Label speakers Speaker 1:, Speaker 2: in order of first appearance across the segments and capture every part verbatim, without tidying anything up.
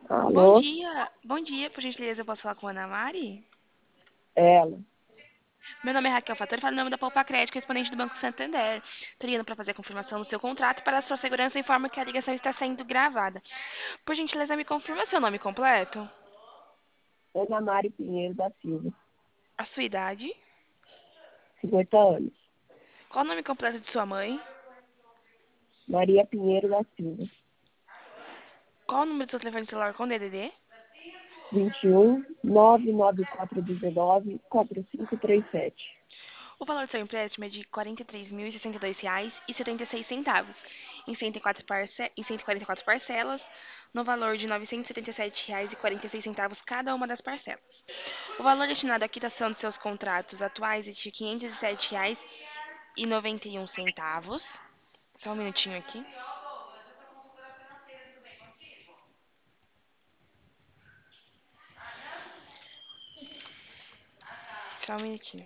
Speaker 1: Bom
Speaker 2: Alô?
Speaker 1: dia, bom dia, por gentileza, eu posso falar com a Ana Mari?
Speaker 2: Ela.
Speaker 1: Meu nome é Raquel Fattori, falo em nome da Poupa Crédito, correspondente do Banco Santander. Estou ligando para fazer a confirmação do seu contrato. Para a sua segurança, informo que a ligação está sendo gravada. Por gentileza, me confirma seu nome completo,
Speaker 2: Ana Mari Pinheiro da Silva,
Speaker 1: a sua idade,
Speaker 2: cinquenta anos.
Speaker 1: qual o nome completo de sua mãe,
Speaker 2: Maria Pinheiro da Silva,
Speaker 1: qual o número do seu telefone celular com D D D,
Speaker 2: vinte e um, nove nove quatro um nove, quatro cinco três sete.
Speaker 1: o valor do seu empréstimo é de quarenta e três mil e sessenta e dois reais e setenta e seis centavos, em cento e quatro parce... em cento e quarenta e quatro parcelas, no valor de novecentos e setenta e sete reais e quarenta e seis centavos cada uma das parcelas. O valor destinado à quitação dos seus contratos atuais é de quinhentos e sete reais e noventa e um centavos. Só um minutinho aqui. Só um minutinho.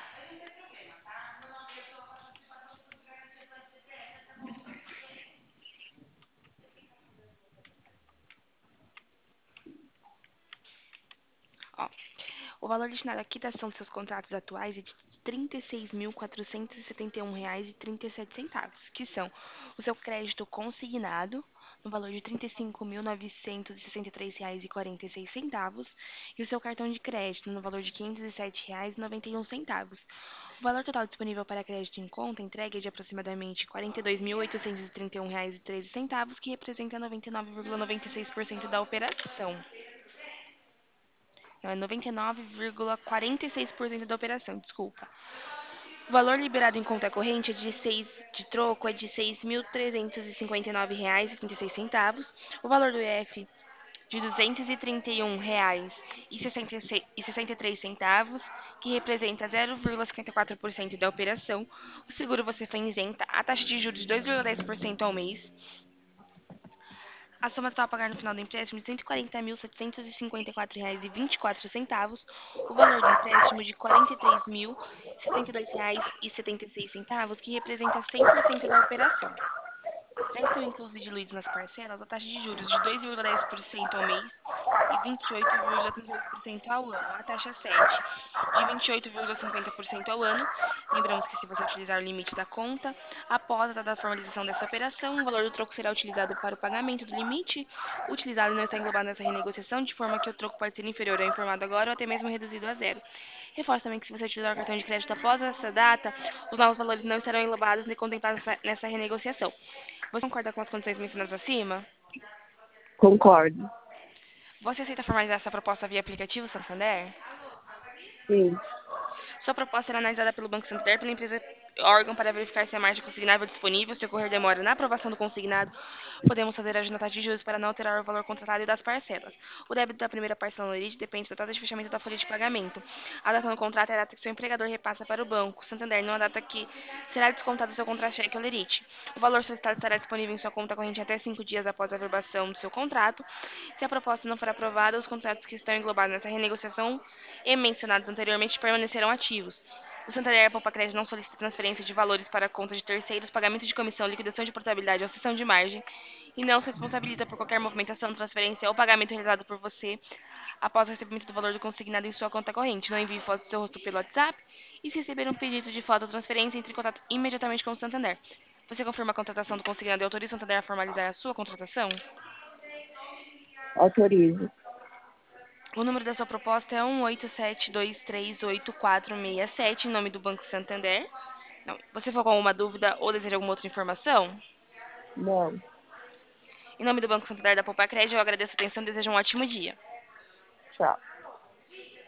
Speaker 1: Ó, o valor destinado à quitação dos seus contratos atuais é de trinta e seis mil quatrocentos e setenta e um reais e trinta e sete centavos, que são o seu crédito consignado no valor de trinta e cinco mil novecentos e sessenta e três reais e quarenta e seis centavos e o seu cartão de crédito no valor de quinhentos e sete reais e noventa e um centavos. O valor total disponível para crédito em conta entregue é de aproximadamente quarenta e dois mil oitocentos e trinta e um reais e treze centavos, que representa noventa e nove vírgula noventa e seis por cento da operação. Não, é noventa e nove vírgula quarenta e seis por cento da operação, desculpa. O valor liberado em conta corrente é de seis de troco é de seis mil trezentos e cinquenta e nove reais e trinta e seis centavos. O valor do E F de duzentos e trinta e um reais e sessenta e três centavos, que representa zero vírgula cinquenta e quatro por cento da operação. O seguro você foi isenta, a taxa de juros de dois vírgula dez por cento ao mês. A soma total a pagar no final do empréstimo de cento e quarenta mil setecentos e cinquenta e quatro reais e vinte e quatro centavos. O valor do empréstimo de quarenta e três mil sessenta e dois reais e setenta e seis centavos, que representa cem por cento da operação. Já estão inclusos e diluídos nas parcelas a taxa de juros de dois vírgula dez por cento ao mês e vinte e oito vírgula trinta e oito por cento ao ano. A taxa sete de vinte e oito vírgula cinquenta por cento ao ano. Lembramos que se você utilizar o limite da conta, após a data da formalização dessa operação, o valor do troco será utilizado para o pagamento do limite utilizado e não está englobado nessa renegociação, de forma que o troco pode ser inferior ao informado agora ou até mesmo reduzido a zero. Reforço também que se você utilizar o cartão de crédito após essa data, os novos valores não serão englobados nem contemplados nessa renegociação. Você concorda com as condições mencionadas acima?
Speaker 2: Concordo.
Speaker 1: Você aceita formalizar essa proposta via aplicativo Santander?
Speaker 2: Sim,
Speaker 1: Sua proposta será analisada pelo Banco Santander pela empresa órgão para verificar se a margem consignável é disponível. Se ocorrer demora na aprovação do consignado, podemos fazer a taxa de juros para não alterar o valor contratado e das parcelas. O débito da primeira parcela no limite depende da data de fechamento da folha de pagamento. A data no contrato é a data que seu empregador repassa para o Banco Santander, não a data que será descontado do seu contra-cheque ou lerite. O valor solicitado estará disponível em sua conta corrente até cinco dias após a aprovação do seu contrato. Se a proposta não for aprovada, os contratos que estão englobados nessa renegociação e mencionados anteriormente permanecerão ativos. O Santander Poupa Crédito não solicita transferência de valores para conta de terceiros, pagamento de comissão, liquidação de portabilidade ou cessão de margem e não se responsabiliza por qualquer movimentação, transferência ou pagamento realizado por você após o recebimento do valor do consignado em sua conta corrente. Não envie foto do seu rosto pelo WhatsApp e se receber um pedido de foto ou transferência, entre em contato imediatamente com o Santander. Você confirma a contratação do consignado e autoriza o Santander a formalizar a sua contratação?
Speaker 2: autorizo.
Speaker 1: O número da sua proposta é um oito sete dois três oito quatro seis sete, em nome do Banco Santander. Não. Você ficou com alguma dúvida ou deseja alguma outra informação?
Speaker 2: Não.
Speaker 1: Em nome do Banco Santander da Poupa Crédito, eu agradeço a atenção e desejo um ótimo dia.
Speaker 2: Tchau.